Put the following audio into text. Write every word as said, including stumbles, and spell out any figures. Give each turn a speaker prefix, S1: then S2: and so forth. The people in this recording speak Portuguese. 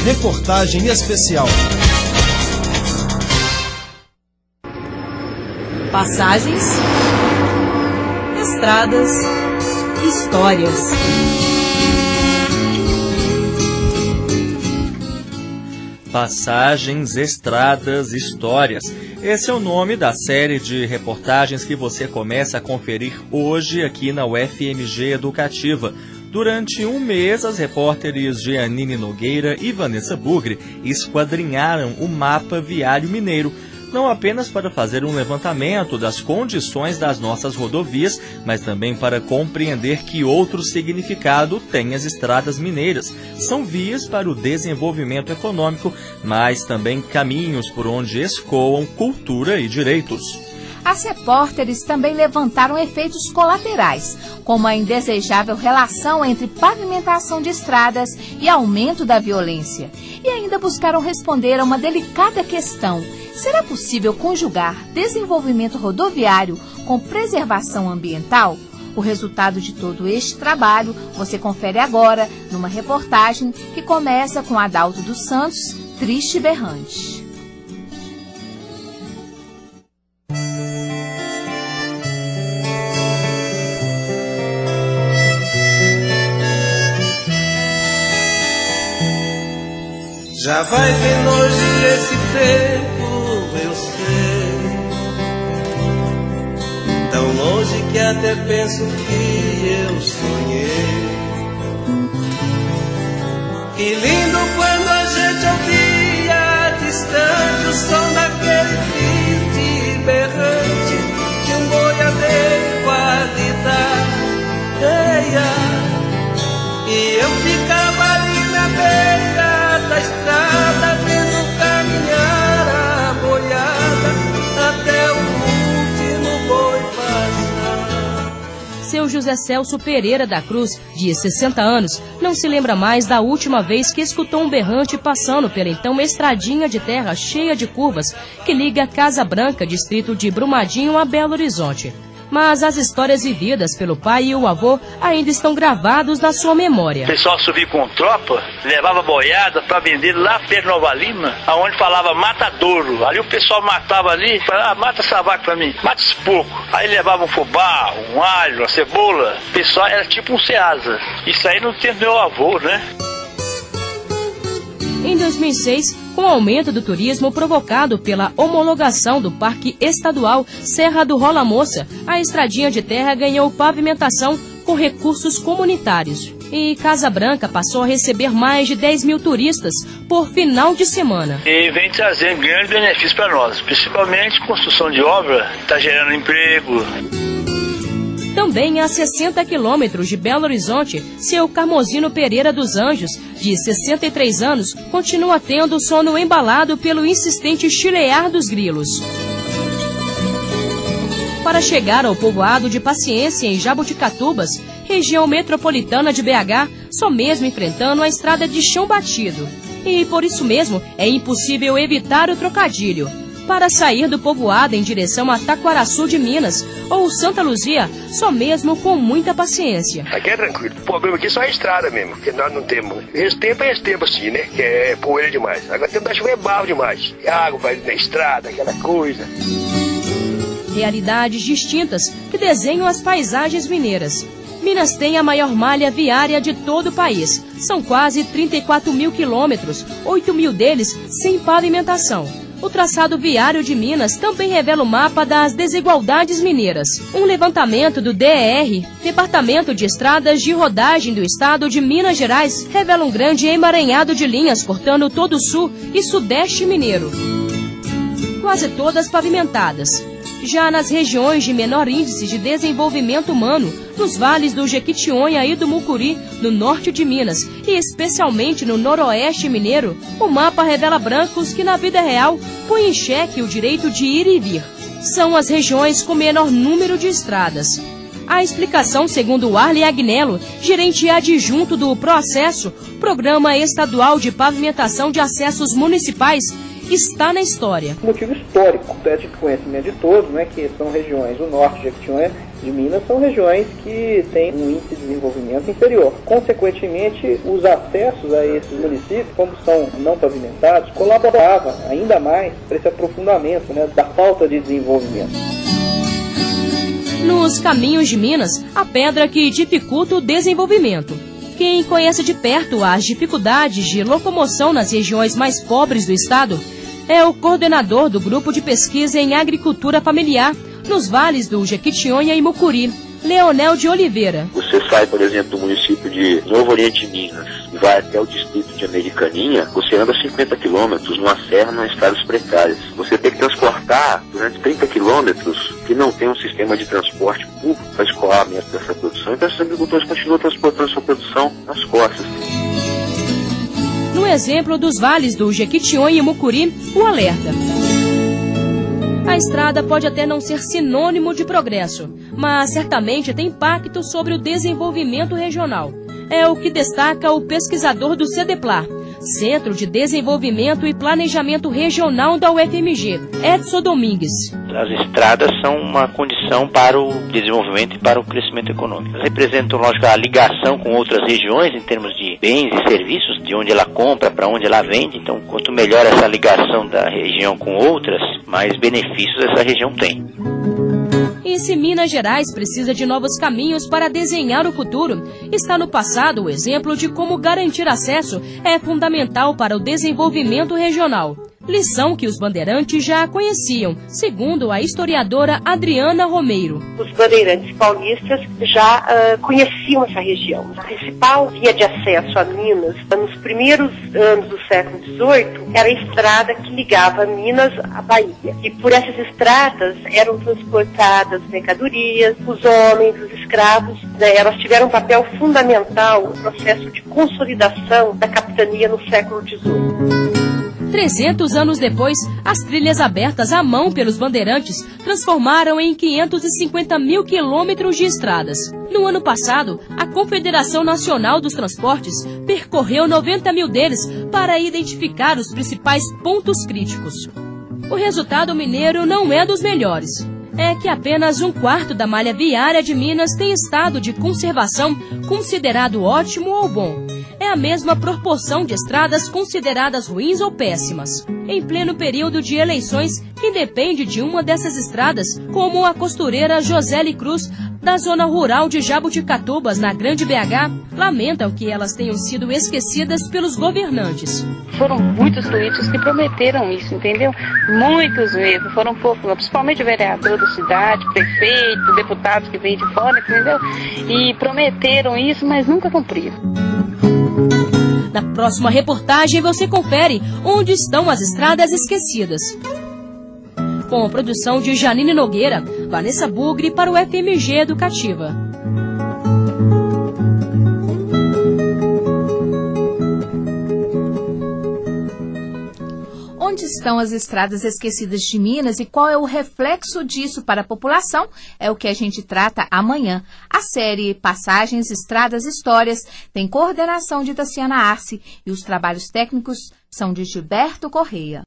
S1: Reportagem especial.
S2: Passagens, estradas, histórias.
S3: Passagens, estradas, histórias. Esse é o nome da série de reportagens que você começa a conferir hoje aqui na U F M G Educativa. Durante um mês, as repórteres Jeanine Nogueira e Vanessa Bugre esquadrinharam o mapa viário mineiro, não apenas para fazer um levantamento das condições das nossas rodovias, mas também para compreender que outro significado têm as estradas mineiras. São vias para o desenvolvimento econômico, mas também caminhos por onde escoam cultura e direitos.
S4: As repórteres também levantaram efeitos colaterais, como a indesejável relação entre pavimentação de estradas e aumento da violência. E ainda buscaram responder a uma delicada questão: será possível conjugar desenvolvimento rodoviário com preservação ambiental? O resultado de todo este trabalho você confere agora numa reportagem que começa com Adalto dos Santos, Triste e Berrante.
S5: Já vai bem longe esse tempo, eu sei, tão longe que até penso que eu sonhei. Que lindo quando a gente ouvia distante o som daquele triste berrante de um boiadeiro a gritar, e eu ficava ali na beira da estrada, vendo caminhar a boiada até o último boi passar.
S6: Seu José Celso Pereira da Cruz, de sessenta anos, não se lembra mais da última vez que escutou um berrante passando pela então estradinha de terra cheia de curvas que liga Casa Branca, distrito de Brumadinho, a Belo Horizonte. Mas as histórias vividas pelo pai e o avô ainda estão gravados na sua memória.
S7: O pessoal subia com tropa, levava boiada para vender lá perto de Nova Lima, aonde falava matadouro. Ali o pessoal matava ali, falava, ah, mata essa vaca para mim, mata esse porco. Aí levava um fubá, um alho, uma cebola. O pessoal era tipo um Ceasa. Isso aí não tinha meu avô, né?
S6: Em dois mil e seis, com o aumento do turismo provocado pela homologação do Parque Estadual Serra do Rola Moça, a estradinha de terra ganhou pavimentação com recursos comunitários. E Casa Branca passou a receber mais de dez mil turistas por final de semana.
S7: E vem trazendo grandes benefícios para nós, principalmente construção de obra, está gerando emprego.
S6: Também a sessenta quilômetros de Belo Horizonte, seu Carmozino Pereira dos Anjos, de sessenta e três anos, continua tendo o sono embalado pelo insistente chilear dos grilos. Para chegar ao povoado de Paciência, em Jabuticatubas, região metropolitana de B H, só mesmo enfrentando a estrada de chão batido. E por isso mesmo é impossível evitar o trocadilho. Para sair do povoado em direção a Taquaraçu de Minas ou Santa Luzia, só mesmo com muita paciência.
S8: Aqui é tranquilo. O problema aqui é só a estrada mesmo, porque nós não temos. Esse tempo é esse tempo assim, né? Que é poeira demais. Agora tempo da chuva é barro demais. É água vai na estrada, aquela coisa.
S6: Realidades distintas que desenham as paisagens mineiras. Minas tem a maior malha viária de todo o país. São quase trinta e quatro mil quilômetros, oito mil deles sem pavimentação. O traçado viário de Minas também revela o mapa das desigualdades mineiras. Um levantamento do D E R, Departamento de Estradas de Rodagem do Estado de Minas Gerais, revela um grande emaranhado de linhas cortando todo o sul e sudeste mineiro. Quase todas pavimentadas. Já nas regiões de menor índice de desenvolvimento humano, nos vales do Jequitinhonha e do Mucuri, no norte de Minas, e especialmente no noroeste mineiro, o mapa revela brancos que na vida real põem em xeque o direito de ir e vir. São as regiões com menor número de estradas. A explicação, segundo Arley Agnello, gerente adjunto do Proacesso, Programa Estadual de Pavimentação de Acessos Municipais, está na história.
S9: Motivo histórico, é de conhecimento de todos, né, que são regiões do norte de Jequitinhonha de Minas são regiões que têm um índice de desenvolvimento inferior. Consequentemente, os acessos a esses municípios, como são não pavimentados, colaboravam ainda mais para esse aprofundamento, né, da falta de desenvolvimento.
S6: Nos caminhos de Minas, a pedra que dificulta o desenvolvimento. Quem conhece de perto as dificuldades de locomoção nas regiões mais pobres do estado é o coordenador do Grupo de Pesquisa em Agricultura Familiar nos vales do Jequitinhonha e Mucuri, Leonel de Oliveira.
S10: Você sai, por exemplo, do município de Novo Oriente, Minas, e vai até o distrito de Americaninha, você anda cinquenta quilômetros numa serra, em estradas precárias. Você tem que transportar durante trinta quilômetros, que não tem um sistema de transporte público para escoamento dessa produção. Então, esses agricultores continuam transportando sua produção nas costas.
S6: No exemplo dos vales do Jequitinhonha e Mucuri, o alerta. A estrada pode até não ser sinônimo de progresso, mas certamente tem impacto sobre o desenvolvimento regional. É o que destaca o pesquisador do CEDEPLAR, Centro de Desenvolvimento e Planejamento Regional da U F M G, Edson Domingues.
S11: As estradas são uma condição para o desenvolvimento e para o crescimento econômico. Elas representam, lógico, a ligação com outras regiões em termos de bens e serviços, de onde ela compra para onde ela vende. Então, quanto melhor essa ligação da região com outras, mais benefícios essa região tem.
S6: E se Minas Gerais precisa de novos caminhos para desenhar o futuro, está no passado o exemplo de como garantir acesso é fundamental para o desenvolvimento regional. Lição que os bandeirantes já conheciam, segundo a historiadora Adriana Romeiro.
S12: Os bandeirantes paulistas já uh, conheciam essa região. A principal via de acesso a Minas, nos primeiros anos do século dezoito, era a estrada que ligava Minas à Bahia. E por essas estradas eram transportadas mercadorias, os homens, os escravos, né, elas tiveram um papel fundamental no processo de consolidação da capitania no século dezoito.
S6: trezentos anos depois, as trilhas abertas à mão pelos bandeirantes transformaram em quinhentos e cinquenta mil quilômetros de estradas. No ano passado, a Confederação Nacional dos Transportes percorreu noventa mil deles para identificar os principais pontos críticos. O resultado mineiro não é dos melhores. É que apenas um quarto da malha viária de Minas tem estado de conservação considerado ótimo ou bom. É a mesma proporção de estradas consideradas ruins ou péssimas. Em pleno período de eleições, quem depende de uma dessas estradas, como a costureira Josele Cruz, da zona rural de Jabuticatubas, na Grande B H, lamentam que elas tenham sido esquecidas pelos governantes.
S13: Foram muitos políticos que prometeram isso, entendeu? Muitos mesmo, foram poucos, principalmente o vereador da cidade, prefeito, deputados que vêm de fora, entendeu? E prometeram isso, mas nunca cumpriram.
S6: Na próxima reportagem você confere onde estão as estradas esquecidas. Com a produção de Janine Nogueira, Vanessa Bugre para o F M G Educativa.
S4: Onde estão as estradas esquecidas de Minas e qual é o reflexo disso para a população? É o que a gente trata amanhã. A série Passagens, Estradas, Histórias tem coordenação de Tassiana Arce e os trabalhos técnicos são de Gilberto Correia.